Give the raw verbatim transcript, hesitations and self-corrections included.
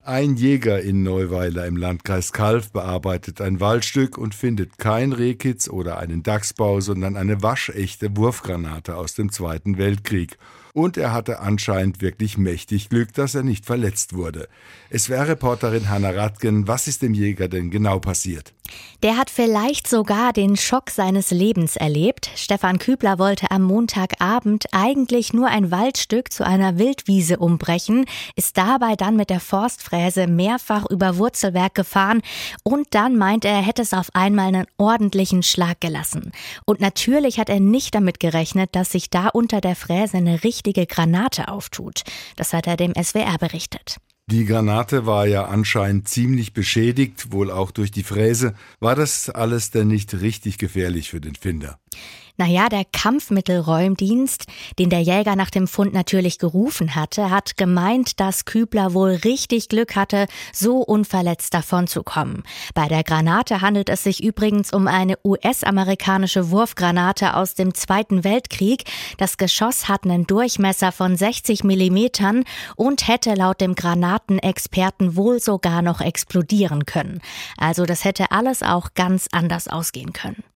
Ein Jäger in Neuweiler im Landkreis Calw bearbeitet ein Waldstück und findet kein Rehkitz oder einen Dachsbau, sondern eine waschechte Wurfgranate aus dem Zweiten Weltkrieg. Und er hatte anscheinend wirklich mächtig Glück, dass er nicht verletzt wurde. S W R-Reporterin Hanna Radgen, was ist dem Jäger denn genau passiert? Der hat vielleicht sogar den Schock seines Lebens erlebt. Stefan Kübler wollte am Montagabend eigentlich nur ein Waldstück zu einer Wildwiese umbrechen, ist dabei dann mit der Forstfräse mehrfach über Wurzelwerk gefahren und dann meint er, er hätte es auf einmal einen ordentlichen Schlag gelassen. Und natürlich hat er nicht damit gerechnet, dass sich da unter der Fräse eine richtige Granate auftut. Das hat er dem S W R berichtet. Die Granate war ja anscheinend ziemlich beschädigt, wohl auch durch die Fräse. War das alles denn nicht richtig gefährlich für den Finder? Naja, der Kampfmittelräumdienst, den der Jäger nach dem Fund natürlich gerufen hatte, hat gemeint, dass Kübler wohl richtig Glück hatte, so unverletzt davonzukommen. Bei der Granate handelt es sich übrigens um eine U S-amerikanische Wurfgranate aus dem Zweiten Weltkrieg. Das Geschoss hat einen Durchmesser von sechzig Millimetern und hätte laut dem Granatenexperten wohl sogar noch explodieren können. Also das hätte alles auch ganz anders ausgehen können.